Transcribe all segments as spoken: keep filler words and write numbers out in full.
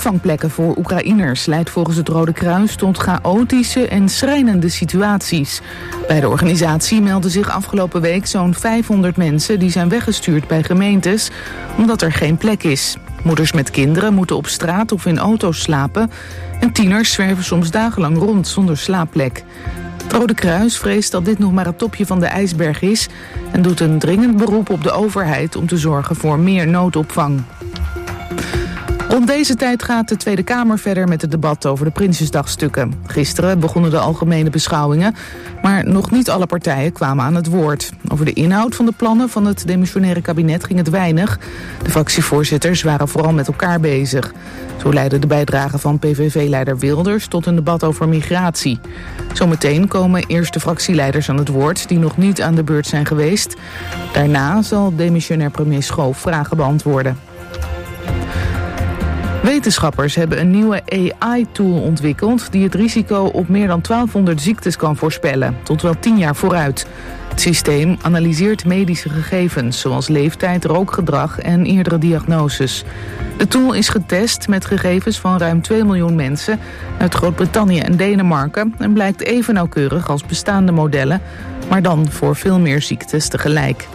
opvangplekken voor Oekraïners leidt volgens het Rode Kruis tot chaotische en schrijnende situaties. Bij de organisatie melden zich afgelopen week zo'n vijfhonderd mensen die zijn weggestuurd bij gemeentes omdat er geen plek is. Moeders met kinderen moeten op straat of in auto's slapen en tieners zwerven soms dagenlang rond zonder slaapplek. Het Rode Kruis vreest dat dit nog maar het topje van de ijsberg is en doet een dringend beroep op de overheid om te zorgen voor meer noodopvang. Rond deze tijd gaat de Tweede Kamer verder met het debat over de Prinsjesdagstukken. Gisteren begonnen de algemene beschouwingen, maar nog niet alle partijen kwamen aan het woord. Over de inhoud van de plannen van het demissionaire kabinet ging het weinig. De fractievoorzitters waren vooral met elkaar bezig. Zo leidde de bijdrage van P V V-leider Wilders tot een debat over migratie. Zometeen komen eerst de fractieleiders aan het woord die nog niet aan de beurt zijn geweest. Daarna zal demissionair premier Schoof vragen beantwoorden. Wetenschappers hebben een nieuwe A I-tool ontwikkeld die het risico op meer dan twaalfhonderd ziektes kan voorspellen, tot wel tien jaar vooruit. Het systeem analyseert medische gegevens, zoals leeftijd, rookgedrag en eerdere diagnoses. De tool is getest met gegevens van ruim twee miljoen mensen uit Groot-Brittannië en Denemarken en blijkt even nauwkeurig als bestaande modellen, maar dan voor veel meer ziektes tegelijk.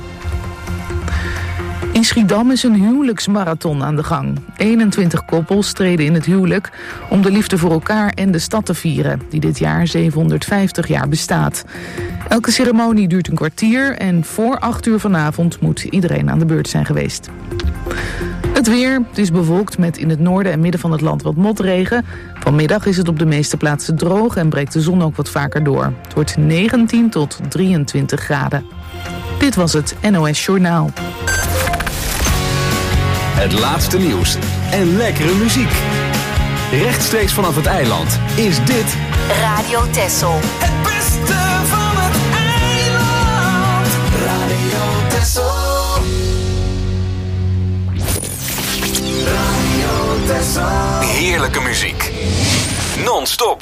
In Schiedam is een huwelijksmarathon aan de gang. eenentwintig koppels treden in het huwelijk om de liefde voor elkaar en de stad te vieren, die dit jaar zevenhonderdvijftig jaar bestaat. Elke ceremonie duurt een kwartier en voor acht uur vanavond moet iedereen aan de beurt zijn geweest. Het weer, het is bewolkt met in het noorden en midden van het land wat motregen. Vanmiddag is het op de meeste plaatsen droog en breekt de zon ook wat vaker door. Het wordt negentien tot drieëntwintig graden. Dit was het N O S Journaal. Het laatste nieuws en lekkere muziek. Rechtstreeks vanaf het eiland is dit Radio Texel. Het beste van het eiland. Radio Texel. Radio Texel. heerlijke muziek. Non-stop.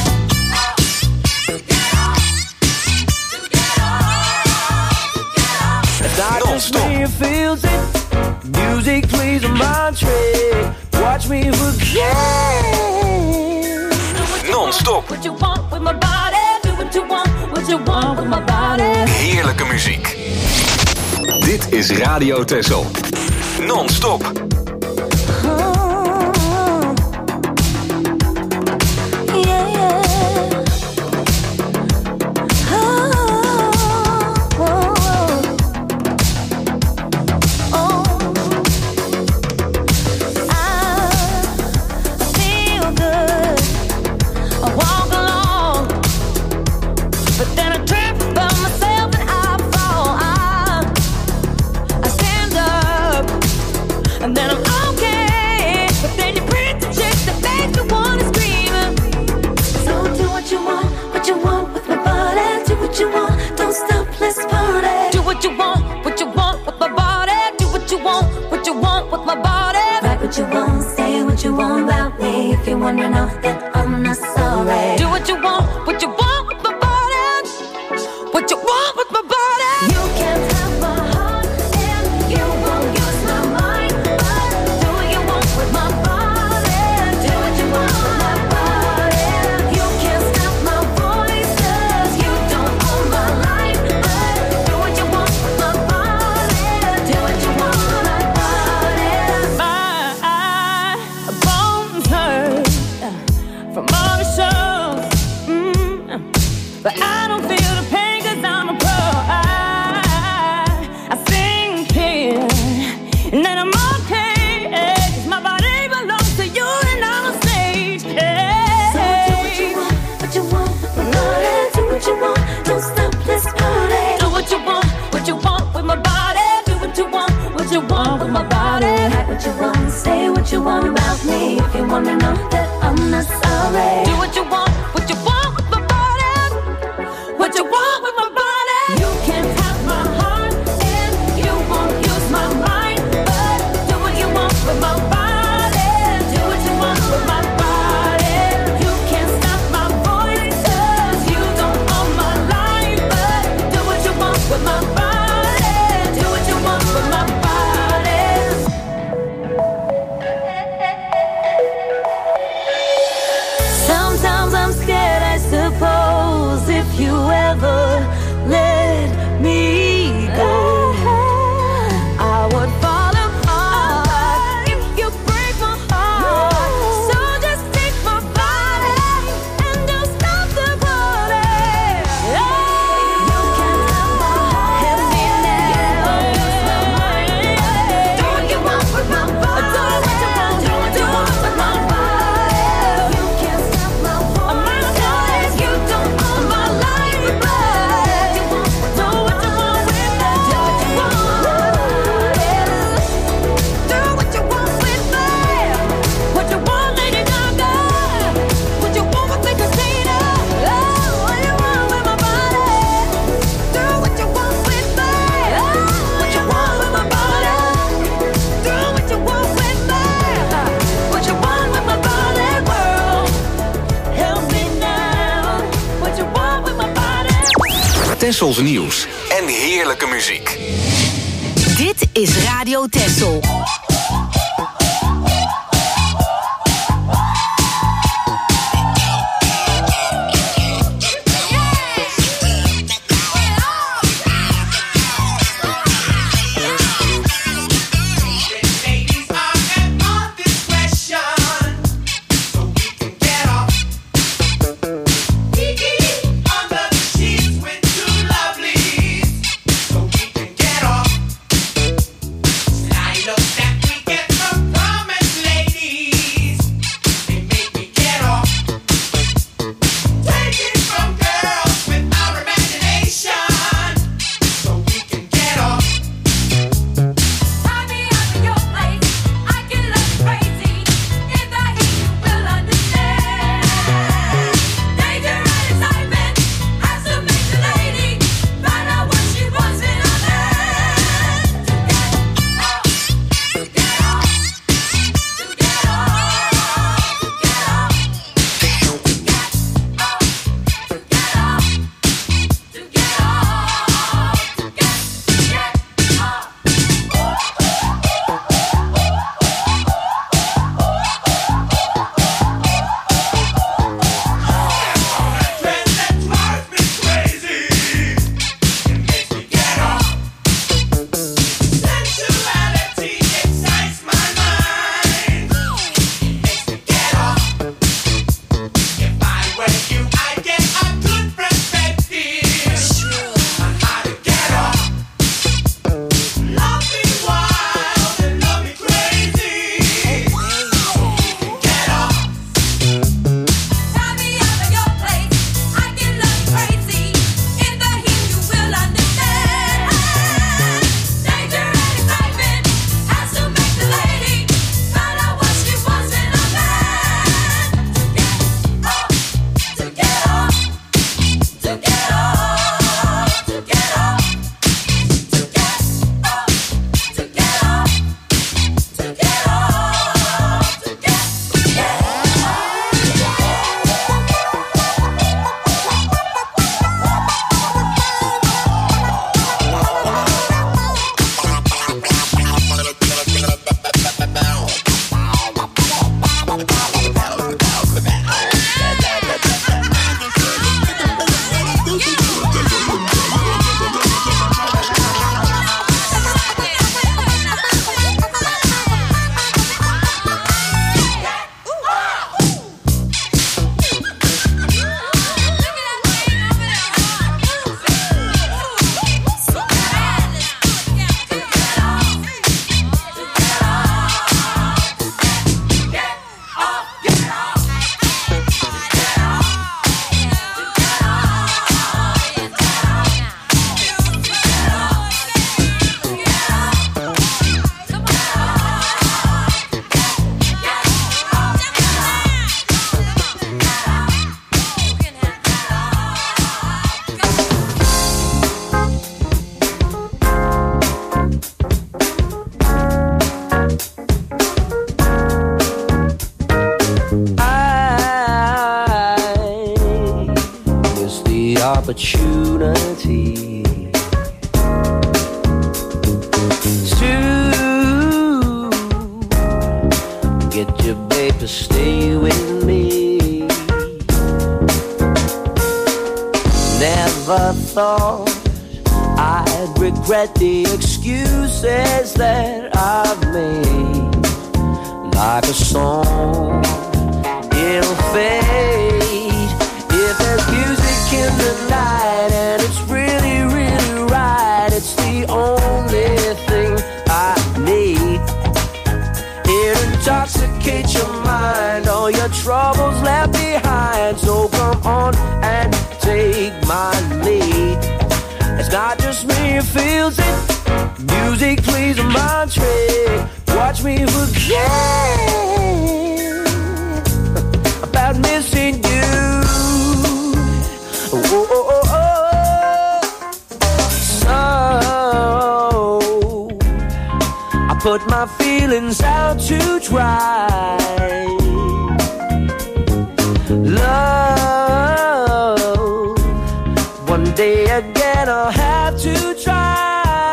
Non-stop. Music plays on my track. Watch me forget. Non-stop. What you want with my body? Do what you want, what you want with my body. Heerlijke muziek. Dit is Radio Texel. Non-stop. if you ever let me go, I would fall apart if you break my heart. So just take my body and don't stop the party. You can have my heart, help me now. Do what you want with my body. Do what you want, do what you want with my body. You can't stop my heart. I'm not sure if you don't own my life, but do what you want with that. Do what you want. Do what you want with me. What you want, Lady Gaga. What you want with the casino. Oh, what you want with my body. Do what you want with me. Oh, what you want with my body. Do what you want with me. What you want with my body, world. Help me now. What you want with my body. Tessels nieuws en heerlijke muziek. Dit is Radio Tessel. Ladies are at our discretion, so we can get off. Kiki under the sheets with two lovelies, so we can get off. Slide up that we get from promised ladies, they make me get off. Take it from girls with our imagination, so we can get off. Tie me up in your place. I get love crazy. If I hear you will understand. Danger and excitement has to make the lady find out what she wants in a man. To get off, to get off, to get off, to get off, to get off, to get off, to get off, to get Trend that drives me crazy, it makes me get off. Sensuality excites my mind, it makes me get off. If I were you, I'd get a good perspective on how to get off. Love me wild and love me crazy, so we can get off. Tie me up in your place. I get love crazy. In the heat you will understand. Danger and excitement has to make the lady find out what she wants in a man. To get off, to get off, to get off, to get off, to get off, to get off, to get off, to get opportunity to get your babe to stay with me. never thought I'd regret the excuses that I've made. Like a song, it'll fade. If there's music in the night and it's really, really right, it's the only thing I need. It intoxicates your mind, all your troubles left behind. So come on and take my lead. It's not just me who feels it. Music plays a mind trick. Watch me forget about missing you. Oh, oh, oh, oh, oh. So I put my feelings out to dry. Love, one day again I'll have to try.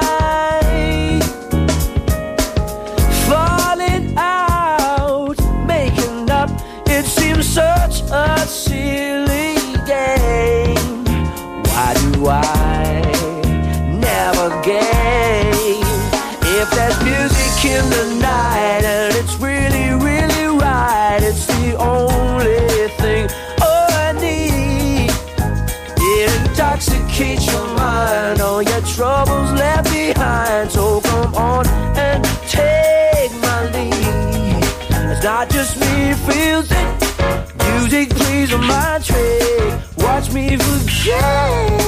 Falling out, making up, it seems such a silly game. Why do I never gain? If there's music in the night and it's really, really right, it's the only thing I need. It intoxicates your mind, all your troubles left behind. So come on and take my lead. It's not just me who feels it. Music plays on my trick. Watch me forget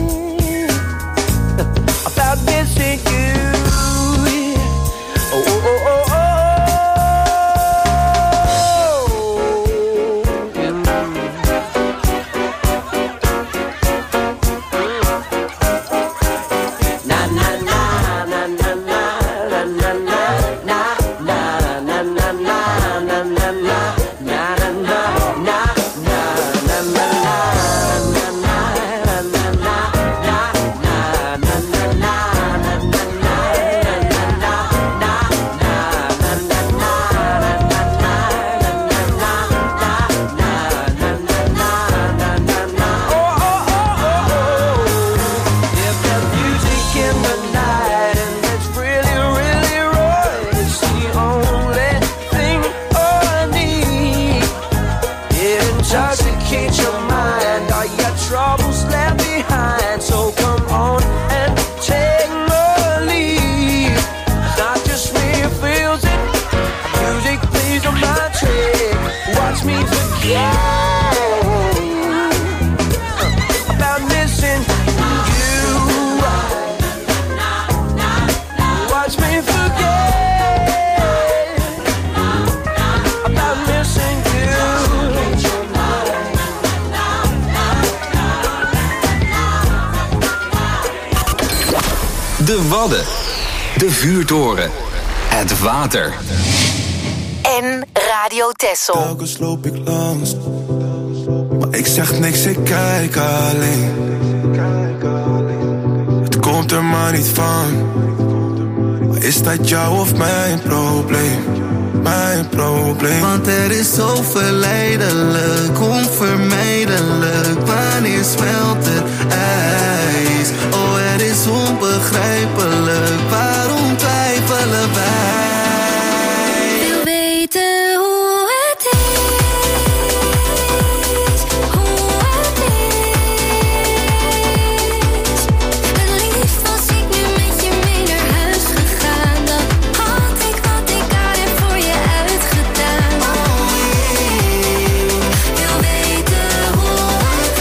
about missing you. Oh, oh, oh, oh, oh. Na na na na na na na na na na na na na na na na na intoxicate your mind, all your troubles left behind. So come on and take my lead. It's not just me who feels it. Music plays on my trick. Watch me forget about missing you. Watch me forget about missing you. De Wadden. De Vuurtoren. Het water. En Radio Texel. Telkens loop ik langs, maar ik zeg niks, ik kijk alleen. Het komt er maar niet van, maar is dat jou of mijn probleem? Mijn probleem. Want er is zo verleidelijk, onvermijdelijk. Wanneer smelt het ijs? Oh, het is onbegrijpelijk. Waarom twijfelen wij? Wil weten hoe het is, hoe het is. Het liefst was ik nu met je mee naar huis gegaan. Dan had ik wat ik aan heb voor je uitgedaan. Wil weten hoe het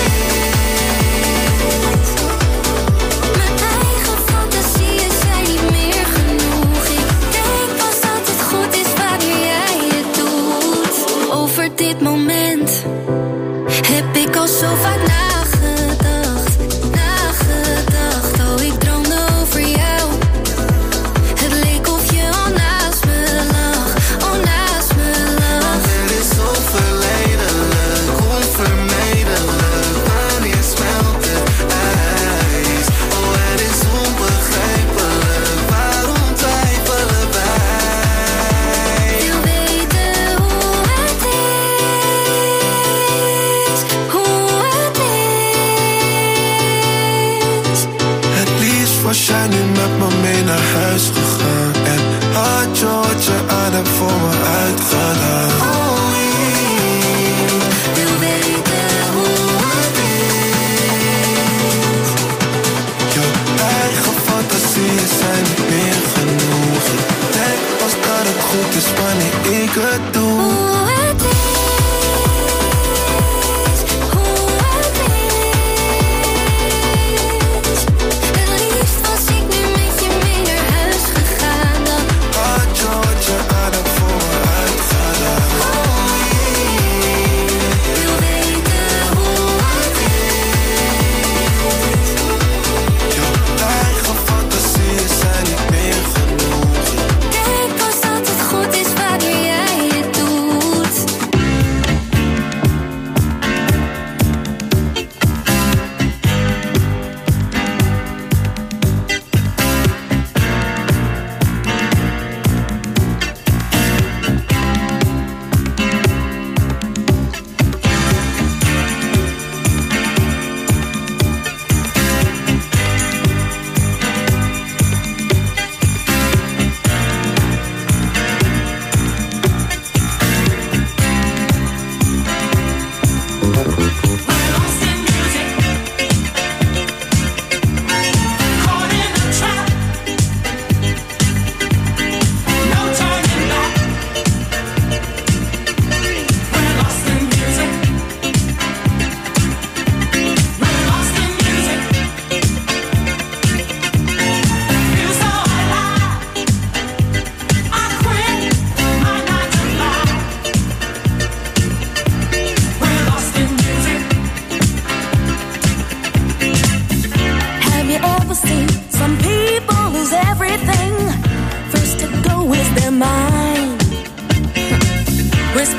is. Mijn eigen fantasieën zijn niet meer genoeg. Ik denk pas dat het goed is wanneer jij het doet. Over dit moment heb ik al zo vaak nagedacht, nagedacht. Oh, ik droomde over jou. Het leek of je al naast me lag, al naast me lag. Het is zo verleidelijk, onvermijdelijk. Wanneer smelt het ijs? Oh, het is onbegrijpelijk. Waarom twijfelen wij? Wil weten hoe het is, hoe het is.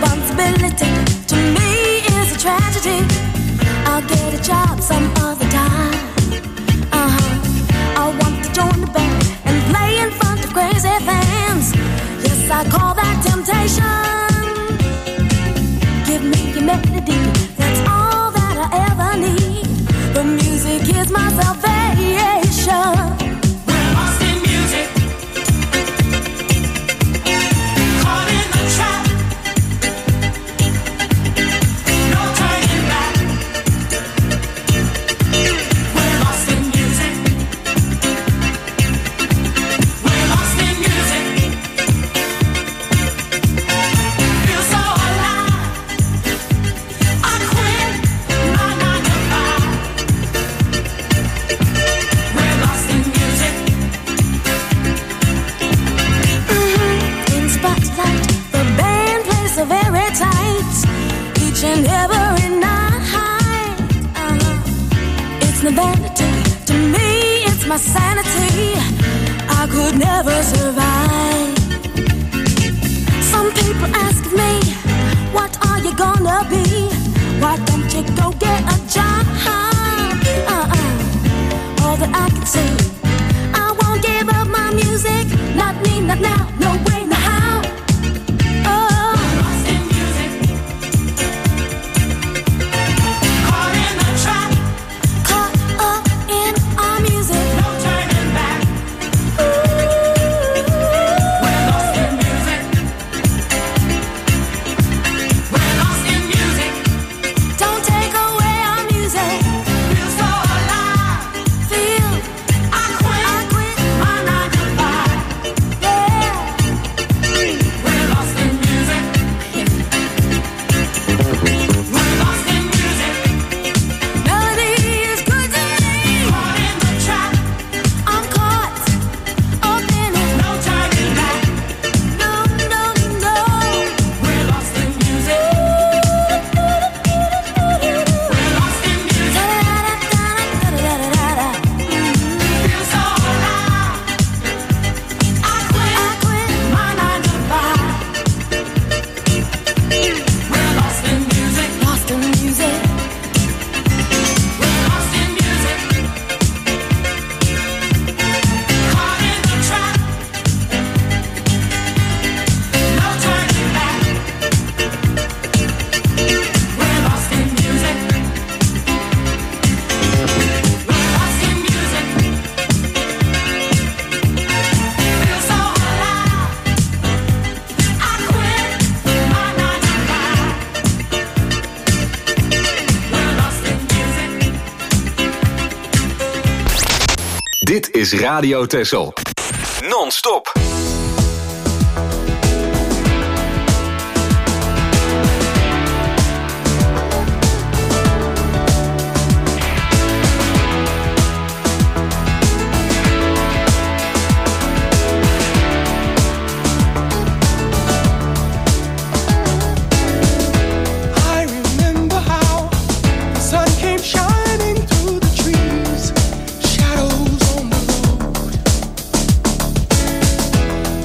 responsibility to me is a tragedy. I'll get a job some other time. Uh-huh. I want to join the band and play in front of crazy fans. Yes, I call that temptation. Give me your melody, that's all that I ever need. The music is my salvation. We're lost in music, caught in the trap. No turning back. We're lost in music. We're lost in music. Feel so alive. I quit my nine to five. We're lost in music. Mhm. In spotlight, the band plays so very tight, each and every night. Uh-huh. It's no vanity to me, it's my sanity. I could never survive. Some people ask me, what are you gonna be? Why don't you go get a job? Uh-uh. All that I can say, I won't give up my music. Not me, not now, no way, no how. Oh, Lost in music, caught in the trap. caught up in our music. No turning back. We're lost in music. We're lost in music. Don't take away our music. Feel so alive. Feel, I quit I quit, my nine to five. yeah. We're lost in music. We're lost in music. Melody is good to me. Caught in the trap. I'm caught up in it. No turning back. No, no, no. We're lost in music. We're lost in music. Da-da-da-da-da-da-da-da-da. Feel so alive. I quit I quit. my nine to five. We're lost in music. Lost in music. We're lost in music. Caught in the trap. No turning back. We're lost in music. We're lost in music. Feel so alive. I quit my nine to five. We're lost in music. Dit is Radio Texel. Non-stop. I remember how the sun came shining through the trees, shadows on the road.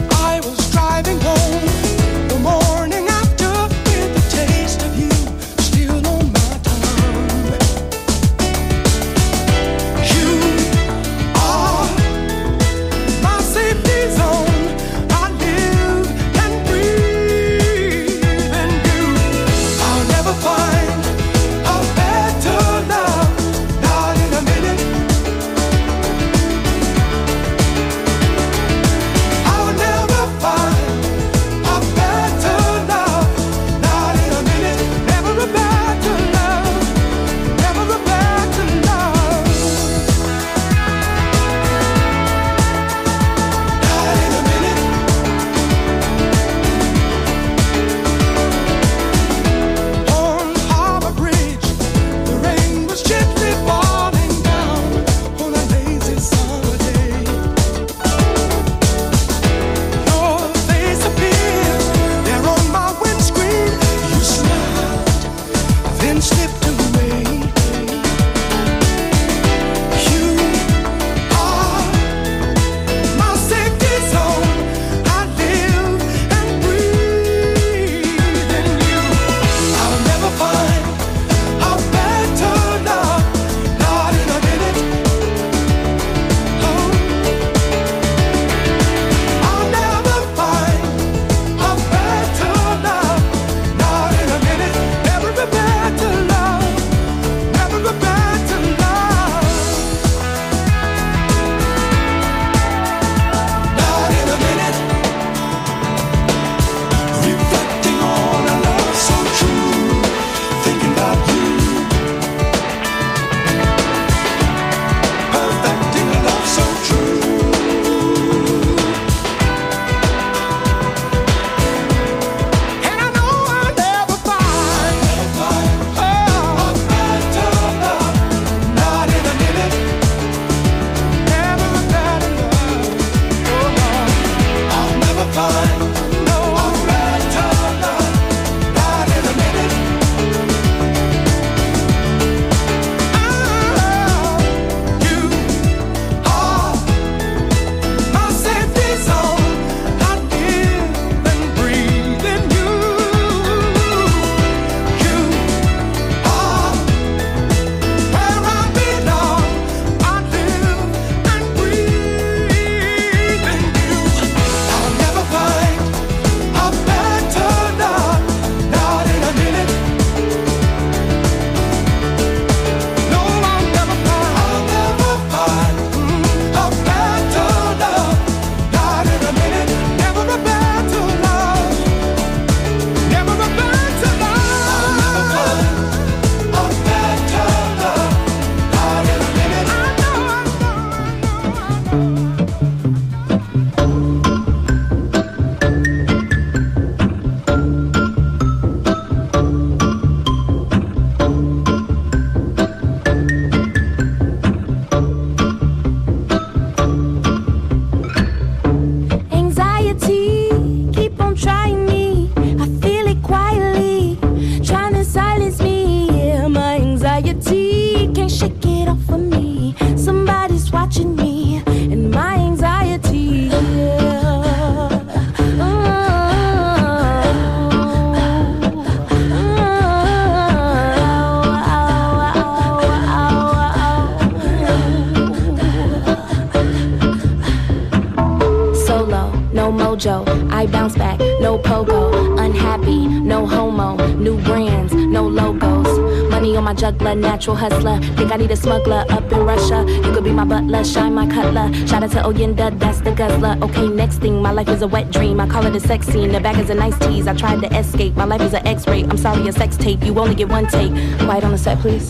my juggler, natural hustler. Think I need a smuggler up in Russia. You could be my butler, shine my cutler. Shout out to Oyenda, that's the guzzler. Okay, next thing, my life is a wet dream. I call it a sex scene. The bag is a nice tease. I tried to escape. My life is an X-ray. I'm sorry, a sex tape. You only get one take. Quiet on the set, please.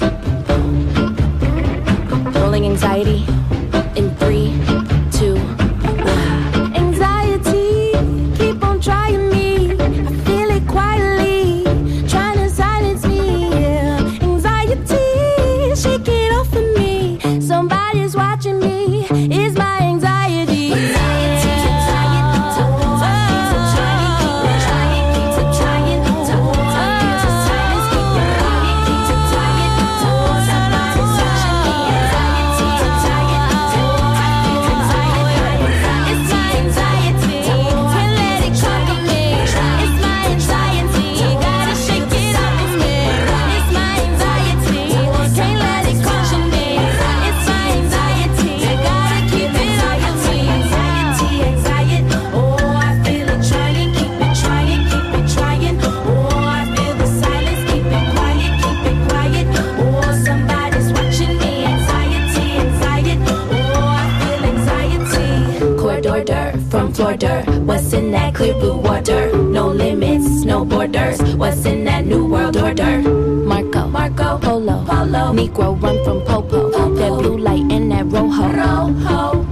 Rolling anxiety in three, two, one. Anxiety, keep on trying me. I feel it quietly, trying to silence me. Yeah. Anxiety, shake it off of me. Somebody's watching me. It's my anxiety. Anxiety, anxiety. Oh, I keep on trying, keep on trying, keep on trying. Oh, I feel the silence, keep on trying, keep on trying. Oh, somebody's watching me. Anxiety, anxiety. Oh, I feel anxiety. It's my anxiety. Can't let it conquer me. It's my anxiety. Gotta shake it off of me. It's my anxiety. Can't let it conquer me. It's my anxiety. Gotta keep it off of me. Anxiety, anxiety. Oh, I feel it trying, keep it trying, keep it trying. Oh, I feel the silence, keep it quiet, keep it quiet. Oh, somebody's watching me. Anxiety, anxiety. Oh, I feel anxiety. Corridor from Florida. What's in that clear blue water? No limits, no borders. What's in that new world order? Marco, Marco, Polo, Polo. Negro run from Popo. That blue light in that rojo. Rojo.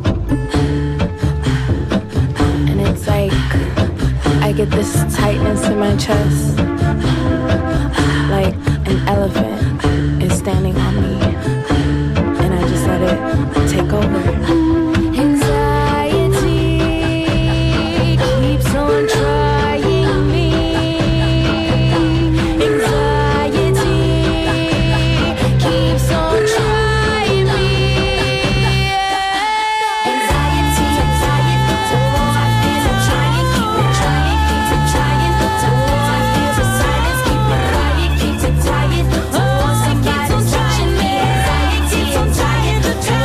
And it's like I get this tightness in my chest, like an elephant is standing on me, and I just let it take over. Anxiety keeps on trying me. Anxiety keeps on trying me. Anxiety, anxiety. Oh, I feel it trying, keep it trying, keep it trying. Oh, I feel the silence, keep it quiet, keep it quiet. Oh, somebody's watching me. Anxiety keeps on trying to do.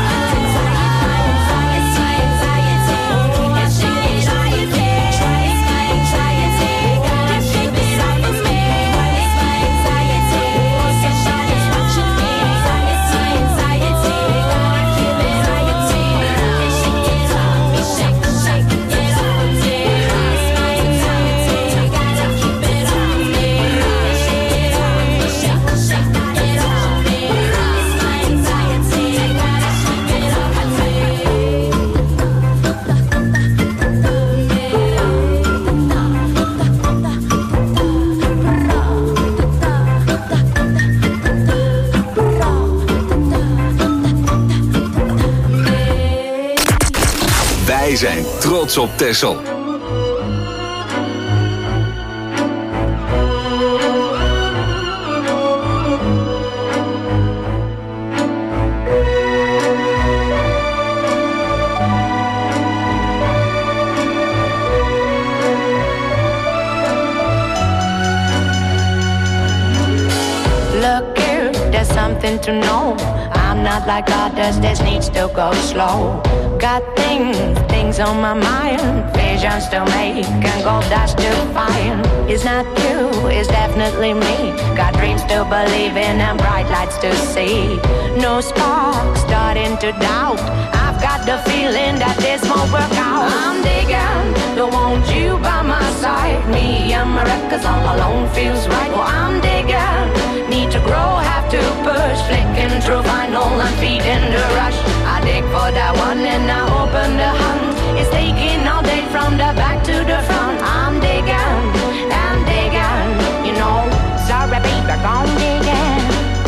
Wij zijn trots op Texel. Look here, there's something to know. I'm not like others, this needs to go slow. Got things, things on my mind. Visions to make and gold dust to find. It's not you, it's definitely me. Got dreams to believe in and bright lights to see. No spark, starting to doubt. I've got the feeling that this won't work out. I'm digging, don't want you by my side. Me and my records all alone feels right. Well, I'm digging, need to grow, have to push. Flicking through vinyl and feeding the rush. I dig for that one and I open the hunt. It's taking all day from the back to the front. I'm digging, I'm digging, you know. Sorry baby, I'm digging.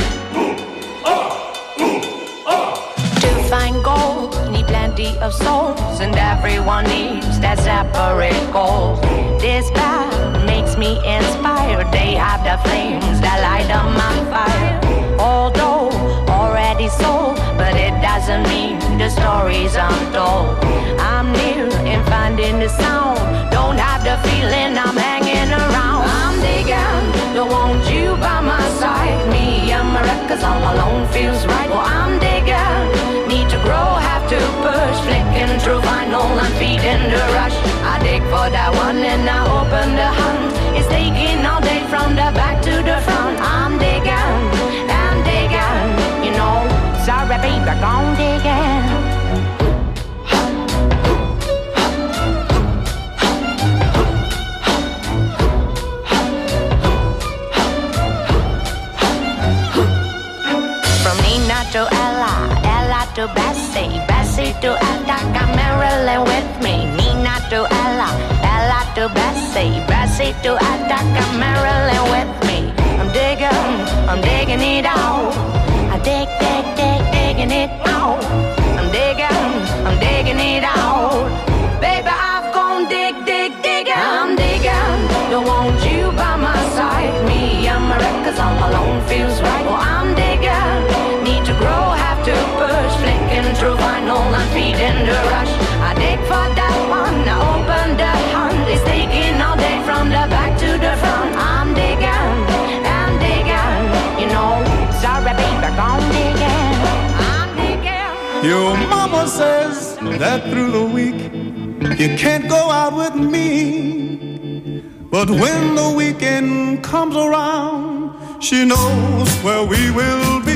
To find gold, need plenty of souls, and everyone needs that separate goal. This path makes me inspired. They have the flames that light up my fire. Although already sold, but it doesn't mean the stories untold. I'm near in finding the sound. Don't have the feeling I'm hanging around. I'm digging, don't want you by my side. Me and my records all alone feels right. Well, I'm digging, need to grow, have to push. Flicking through vinyl and feeding the rush. I dig for that one and I open the hunt. It's taking all day from the back to the front. I'm digging, to Bessie, Bessie to Attica, Marilyn with me. Nina to Ella, Ella to Bessie, Bessie to Attica, Marilyn with me. I'm digging, I'm digging it out. I dig, dig, dig, digging it out. I'm digging, I'm digging it out. Baby, I've gone dig, dig, digging. I'm digging, don't want you by my side. Me and my records all alone feels right. Well, I'm digging, need to grow, have to push. Flicking through vinyl and feeding the rush. I dig for that one, I open the hunt. It's taking all day from the back to the front. I'm digging, I'm digging, you know. Sorry, baby, I'm digging, I'm digging. Your mama says that through the week you can't go out with me, but when the weekend comes around, she knows where we will be.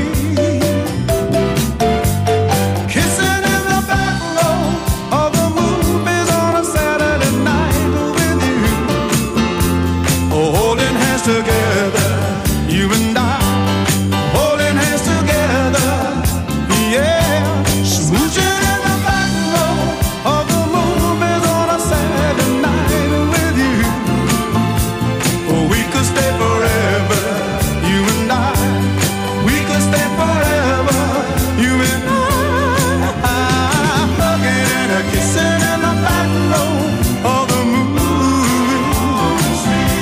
Kissing in the back row of the movies on a Saturday night with you, oh, holding hands together, you and I, holding hands together, yeah, smooching in the back row of the movies on a Saturday night with you. Oh, we could stay forever, you and I. We could stay forever, you and I. Hugging and a kissing in the back row of the movies.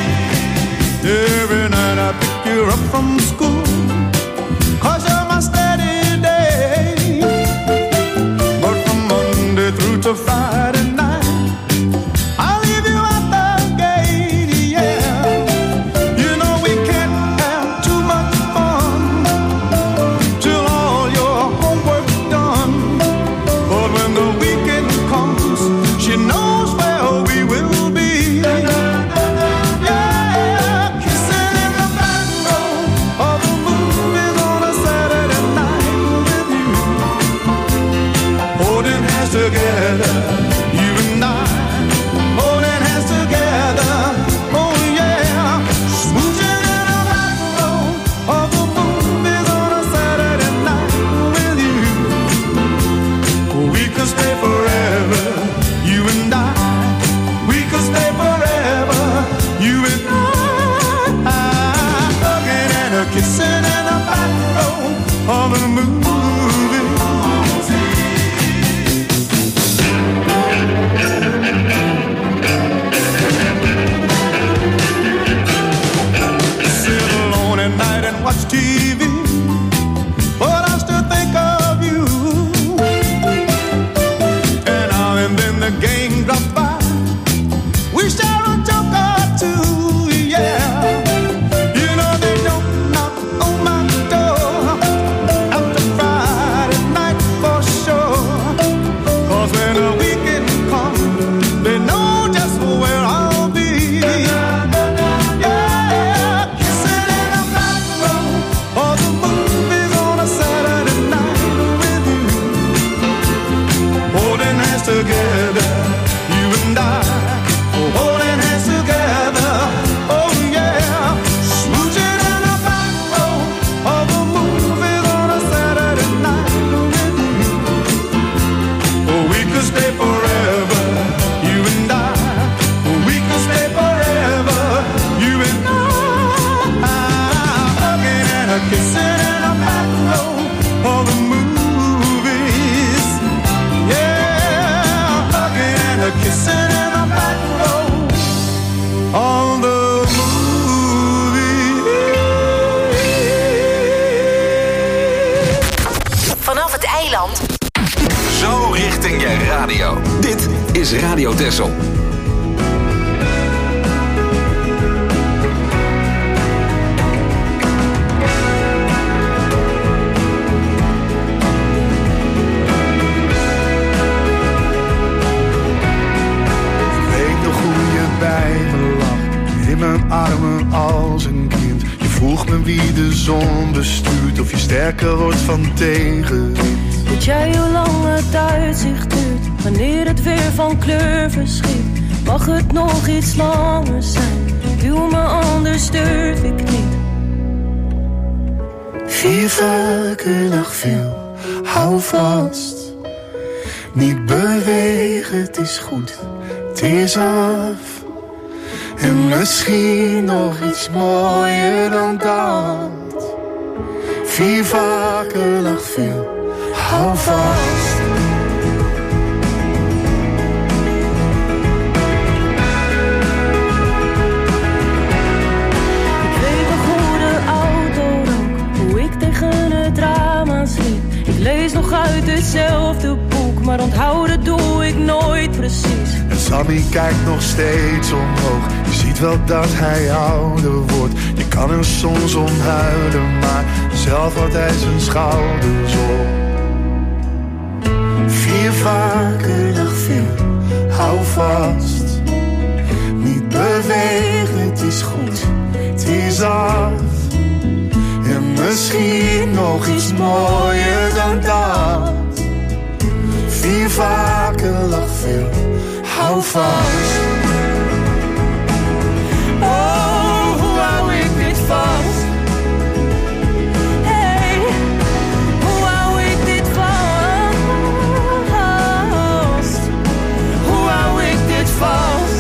Every night I pick you up from school, 'cause you're my steady day. But from Monday through to Friday night, I'll leave you at the gate, yeah. You know we can't have too much fun till all your homework's done. But when the weekend comes, she knows where we will be. Yeah, kissing in the back row of the movies on a Saturday night with you, holding hands together, you and I, holding hands together, oh yeah, smooching in the back row of the movies on a Saturday night with you. We could stay forever, you and I. We could stay forever, you and I. Hugging and a kissing in the back row of the movies. Sit alone at night and watch T V, but I still think of you. And now and then the gang drops by, we share a joke or two, yeah. You know they don't knock on my door after Friday night for sure. 'Cause when the weekend comes, they know just where I'll be. Yeah, kissing in the back row of the movies on a Saturday night with you, holding hands together, you and I, holding hands together, oh yeah, smooching in the back row of the movies on a Saturday night with you. Oh, we could stay forever, you and I. We could stay forever, you and I. Hugging and a kissing in the back row of the movies. Yeah, hugging and a kissing in the back row of the movies. Vanaf het eiland. Zo richting je radio. Dit is Radio Texel. Ik weet nog hoe je bij me lag, in mijn armen als een kind. Je vroeg me wie de zon bestuurt, of je sterker wordt van tegenwind. Weet jij hoe lang het uitzicht duurt, wanneer het weer van kleur verschiet? Mag het nog iets langer zijn, duw me anders durf ik niet. Vier vaker dag veel, hou vast. Niet bewegen, het is goed, het is af. En misschien nog iets mooier dan dat. Vier vaker lag veel, hou vast. Ik weet nog hoe de auto rook, hoe ik tegen het raam aansliep. Ik lees nog uit hetzelfde boek, maar onthouden doe ik nooit precies. En Sammy kijkt nog steeds omhoog. Je ziet wel dat hij ouder wordt. Je kan er soms om huilen, maar zelf houdt hij zijn schouders op. Vier vaker lag veel, hou vast. Niet bewegen, het is goed, het is af. En misschien nog iets mooier dan dat. Vier vaker lag veel, hou vast. Oh, hoe hou ik dit vast? Hey, hoe hou ik dit vast? Hoe hou ik dit vast?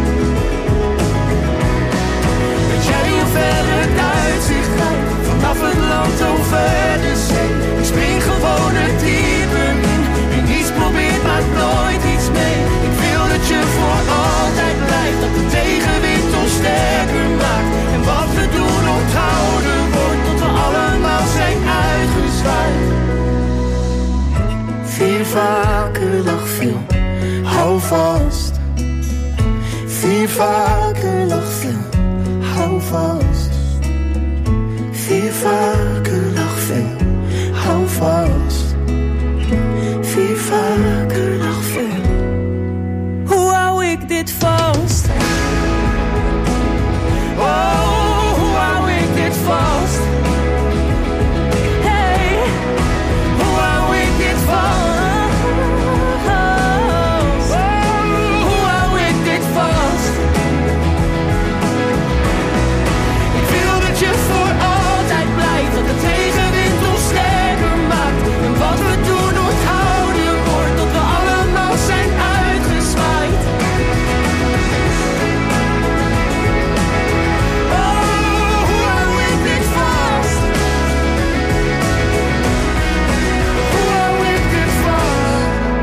Weet jij hoe ver het uitzicht gaat? Vanaf het land over de zee. Ik spring gewoon het diepe in. En niets probeert, maakt nooit iets mee. Ik wil dat je voor altijd blijft. Dat de tegenwind ons sterker maakt. En wat we doen onthouden wordt. Tot we allemaal zijn uitgezwaaid. Vier vaker lag veel, hou vast. Vier vaker lag veel, hou vast. Vier vaker lag veel, hou vast. Vier vaker lag veel. Hoe hou ik dit vast? Oh, hoe hou ik dit vast? Hey, hoe hou ik dit vast? Oh, hoe hou ik dit vast? Ik wil dat je voor altijd blijft. Dat de tegenwind ons sterker maakt. En wat we doen onthouden wordt. Tot we allemaal zijn uitgezwaaid. Oh, hoe hou ik dit vast? Hoe hou ik dit vast?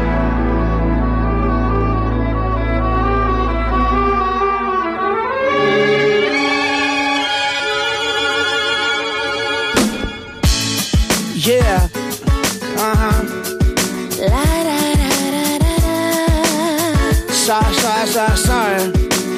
Yeah. Uh-huh. La da da da da da. Sorry, sorry, sorry, sorry.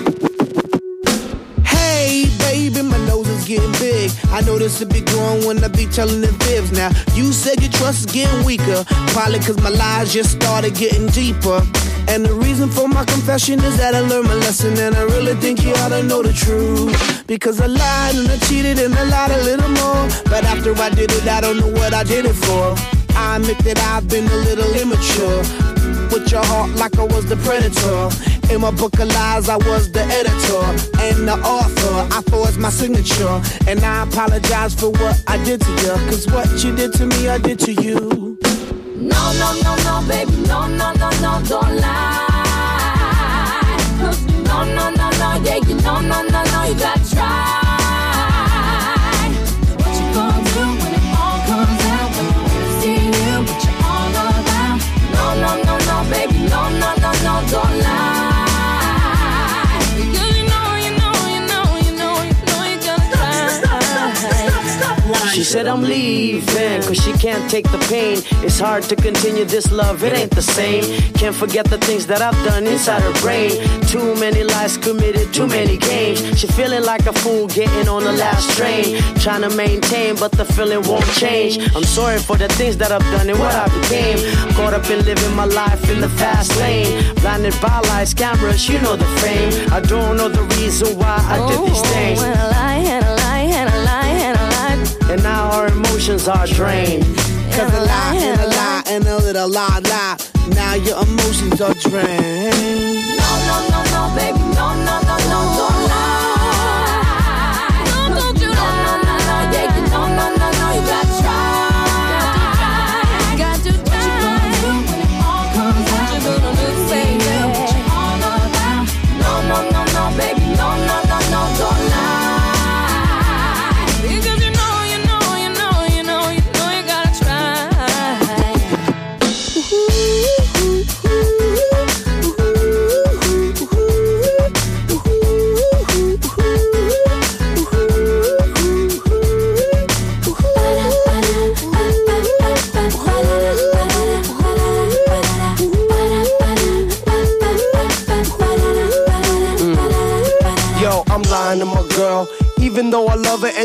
Hey, baby, my nose is getting big. I notice it be growing when I be telling the fibs. Now, you said your trust is getting weaker. Probably cause my lies just started getting deeper. And the reason for my confession is that I learned my lesson. And I really think you ought to know the truth. Because I lied and I cheated and I lied a little more. But after I did it, I don't know what I did it for. I admit that I've been a little immature. With your heart like I was the predator. In my book of lies, I was the editor and the author. I forged my signature. And I apologize for what I did to you. Cause what you did to me, I did to you. No, no, no, no, baby, no, no, no, no, don't lie. No, no, no, no, yeah, you know, no, no, no, you gotta try. What you gonna do when it all comes out? When you see you, but you're all around. No, no, no, no, baby, no, no, no, no, don't lie. Because you know, you know, you know, you know, you know you gotta try. She said I'm leaving cause she can't take the pain. It's hard to continue this love, it ain't the same. Can't forget the things that I've done inside her brain. Too many lies committed, too many games. She feeling like a fool getting on the last train. Trying to maintain but the feeling won't change. I'm sorry for the things that I've done and what I became. Caught up in living my life in the fast lane. Blinded by lights, cameras, you know the fame. I don't know the reason why I did these things. And a lie, and a lie, and a lie, and a lie. And now our emotions are drained. Cause a lie and a lie and a little lie, lie. Now your emotions are drained. No, no, no, no, baby, no, no, no, no, don't lie. No, don't you lie. No, no, no, no, yeah, you know, no, no, no, you gotta try. Got to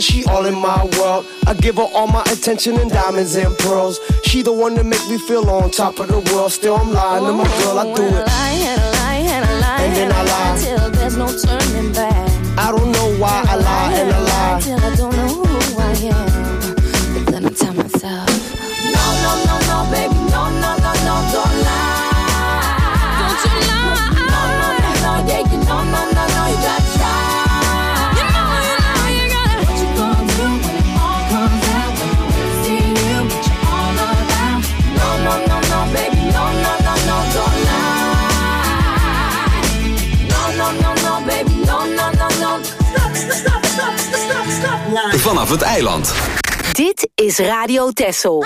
and she all in my world. I give her all my attention and diamonds and pearls. She the one that make me feel on top of the world. Still I'm lying to my girl, I do it. I lie and I lie and I lie and then I lie till there's no turning back. I don't know why I lie and I lie till I don't know who I am. But then I tell myself, no, no, no, no, baby, no, no, no, no, don't lie. Don't you lie? No, no, no, no, yeah, you know, no, no, no, you gotta try. You know, you know, you gotta. What you gonna do when it all comes out? When you see you, but you're all around. No, no, no, no, baby, no, no, no, no, don't lie. No, no, no, no, baby, no, no, no, no. Stop, stop, stop, stop, stop, stop. Vanaf het eiland. Dit is Radio Texel.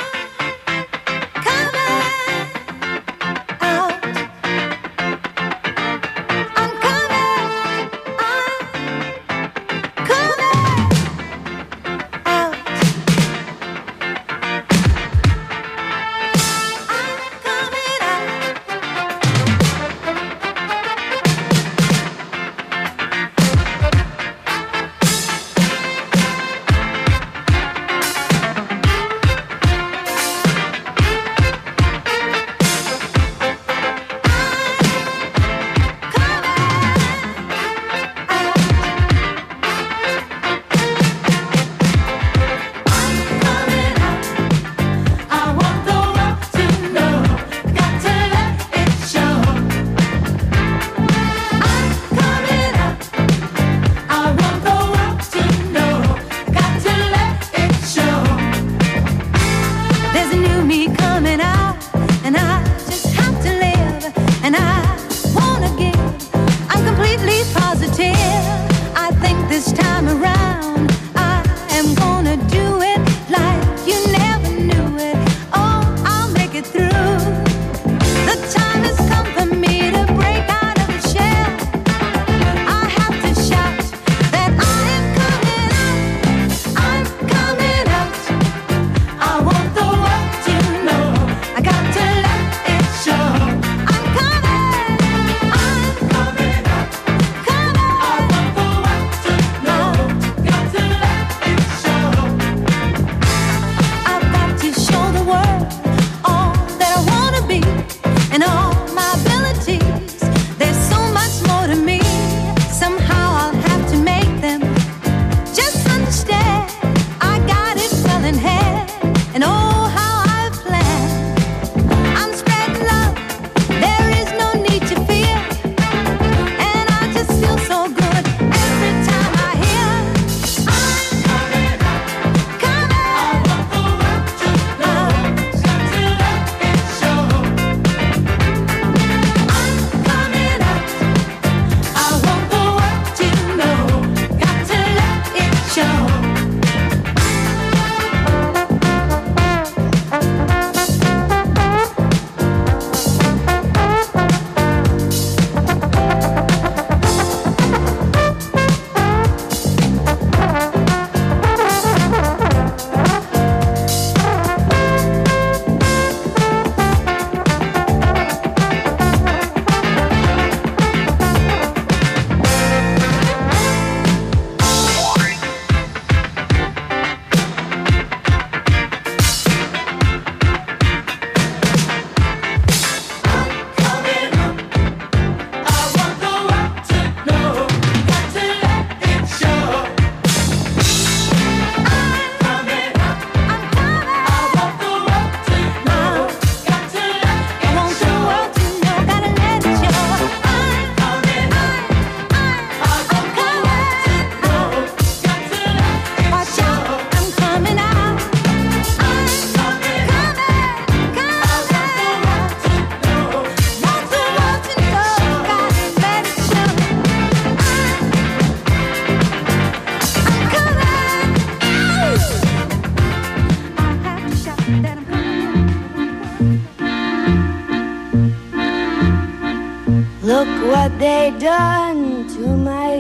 Look what they done to my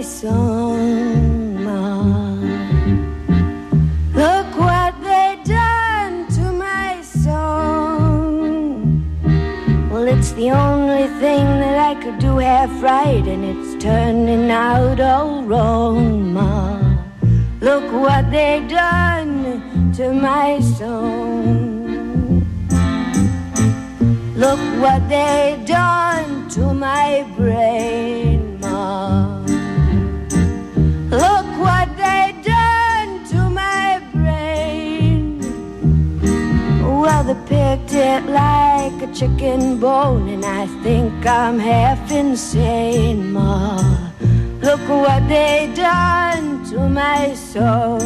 song, Ma. Look what they done to my song. Well, it's the only thing that I could do half right, and it's turning out all wrong, Ma. Look what they done to my soul. Look what they done to my brain, Ma. Look what they done to my brain. Well, they picked it like a chicken bone, and I think I'm half insane, Ma. Look what they done to my soul.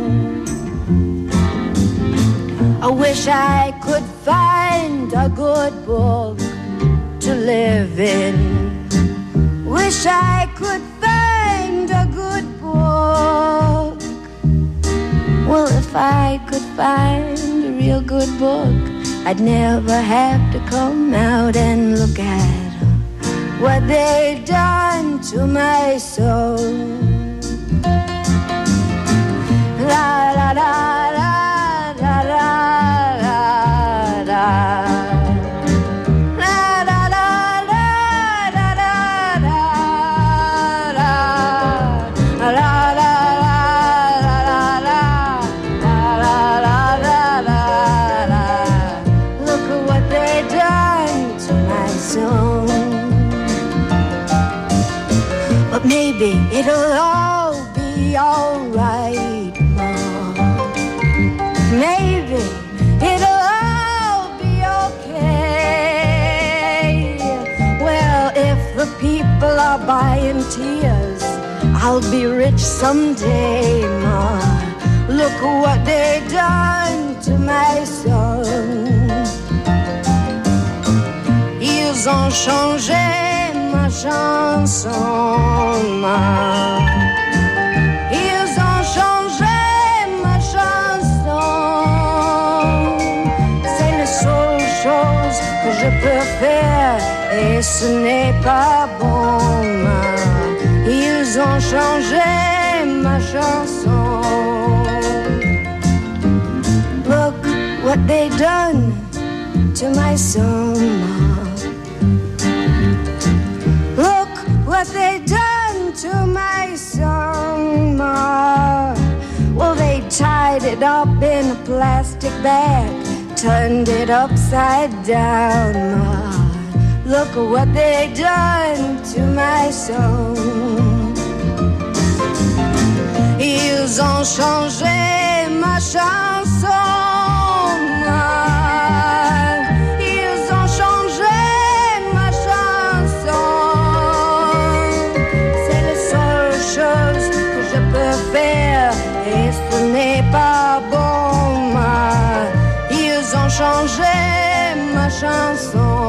I wish I could find a good book to live in. Wish I could find a good book. Well, if I could find a real good book, I'd never have to come out and look at what they done to my soul. La la la la. La la la la la la la la la la la la la la la. Look at what they done to my soul. But maybe it'll all be alright, Mom. Maybe it'll all be okay. Well, if the people are buying tears, I'll be rich someday, Ma. Look what they done to my soul. Ils ont changé ma chanson, Ma. Ils ont changé ma chanson. C'est la seule chose que je peux faire, et ce n'est pas bon, Ma. Ils ont changé ma chanson. Look what they done to my soul, Ma. Look what they done to my song, Ma. Well, they tied it up in a plastic bag, turned it upside down, Ma. Look at what they done to my soul. Ils ont changé ma chanson, Ma. Ils ont changé ma chanson. C'est la seule chose que je peux faire, et ce n'est pas bon, Ma. Ils ont changé ma chanson.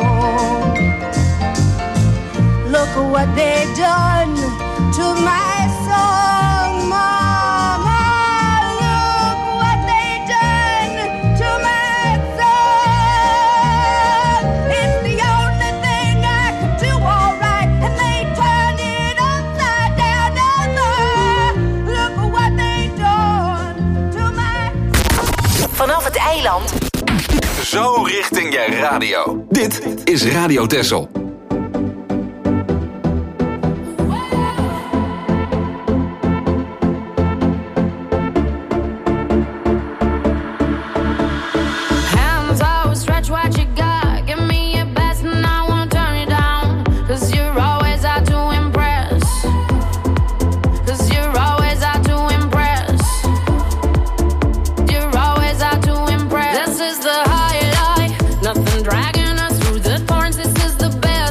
Look at what they done to my song, Mama. Look what they done to my song. It's the only thing I could do all right, and they turned it upside down. No, look at what they done to my. Vanaf het eiland. Zo richting je radio. Dit is Radio Texel. Dragging us through the thorns, this is the best.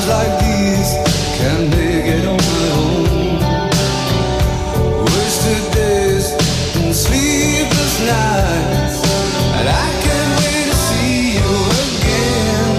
Times like these, can't make it on my own. Wasted days and sleepless nights, and I can't wait to see you again.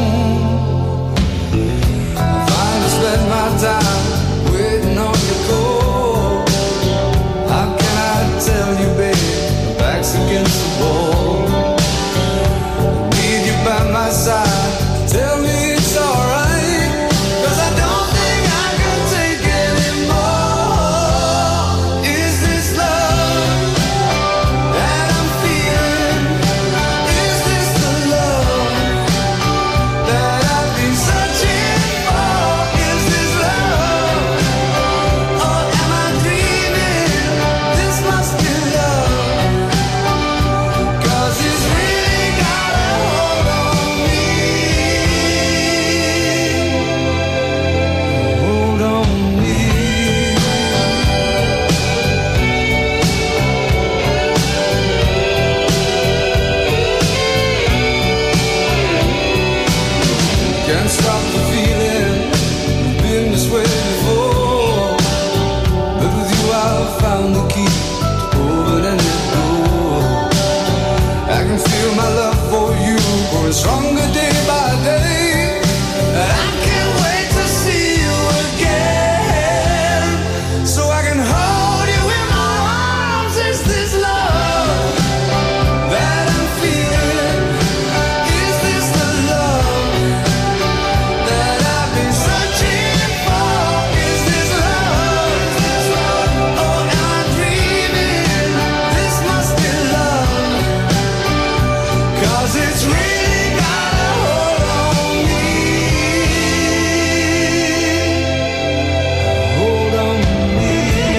I finally spent my time waiting on your call. How can I tell you, babe, my back's against the wall. Need you by my side, tell me it's alright, 'cause I don't think I can take anymore. Is this love that I'm feeling? Is this the love that I've been searching for? Is this love, or am I dreaming? This must be love, 'cause it's really got a hold on me. Hold on me. Can't stop the feeling, been this way before, but with you I've found the key to open any door. I can feel my love for you growing stronger day by day, and I can't wait to see you again, so I can hold you in my arms. Is this love that I'm feeling? Is this the love that I've been searching for? Is this love, or am I dreaming? This must be love, 'cause it's really got a hold on me. Hold on me.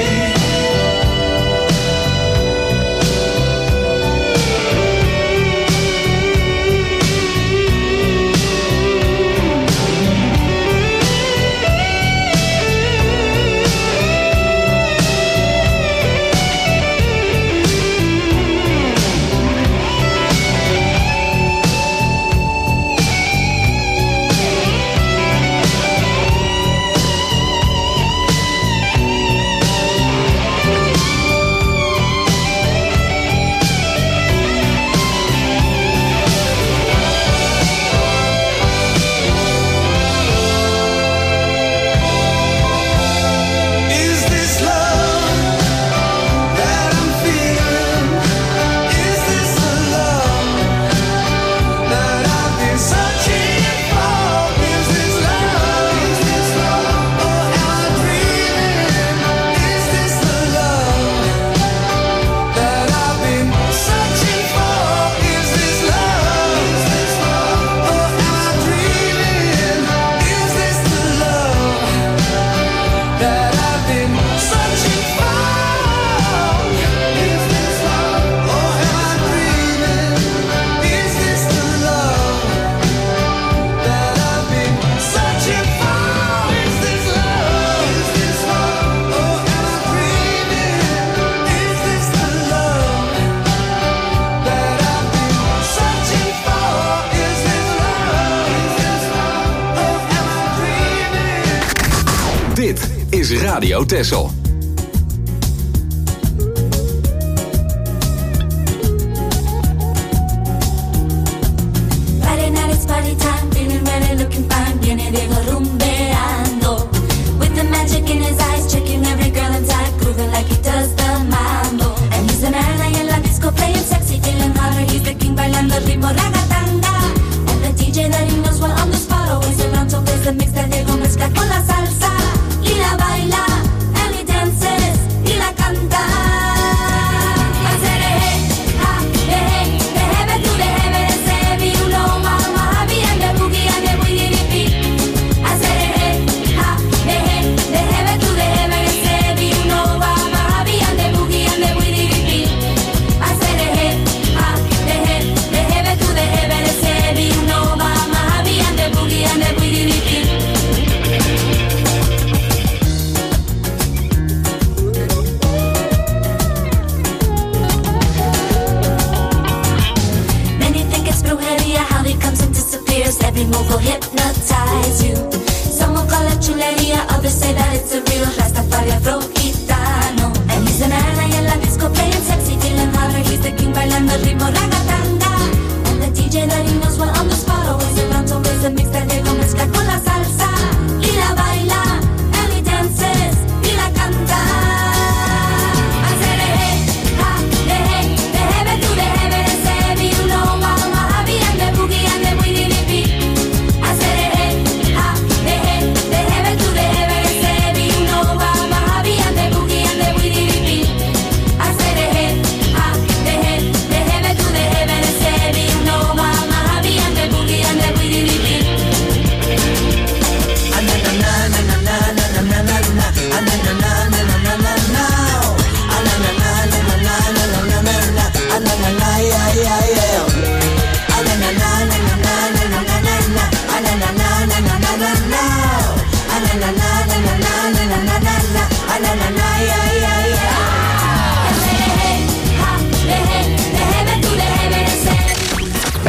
Is this love that I'm feeling? Is this the love that I've been searching for? Is this love? Is this love, or am I dreaming? Is this the love that I've been searching for? Is this love? Is this love, or am I dreaming? Is this the love that I've been searching for? Is this love, or am I dreaming? Is this the love that I've been searching for? Is this love? Is this love, or am I dreaming? Is this the love that I've been searching for? Is this love? Is this love, or am I dreaming? Dit is Radio Texel. Friday night it's party time, feeling ready, looking fine, viene Diego rumbeando. With the magic in his eyes, checking every girl inside, grooving like he does the mambo. And he's an ahí en la disco, playing sexy, feeling hotter, he's the king, bailando el ritmo ragatanga. And the D J that he knows well on the spot, always around, so plays the mix that Diego mezcla con la salsa. Y la baila, and he dances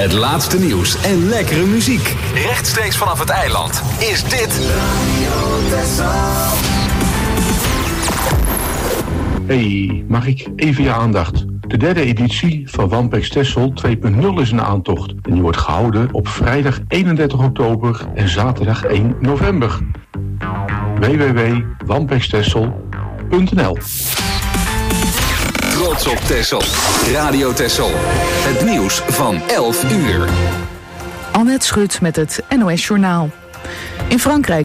Het laatste nieuws en lekkere muziek. Rechtstreeks vanaf het eiland is dit... Hey, mag ik even je aandacht? De derde editie van Wampex Texel twee punt nul is een aantocht. En die wordt gehouden op vrijdag eenendertig oktober en zaterdag één november. w w w punt wampex texel punt n l Trots op Texel. Radio Texel. Het nieuws van elf uur. Annette Schut met het N O S Journaal. In Frankrijk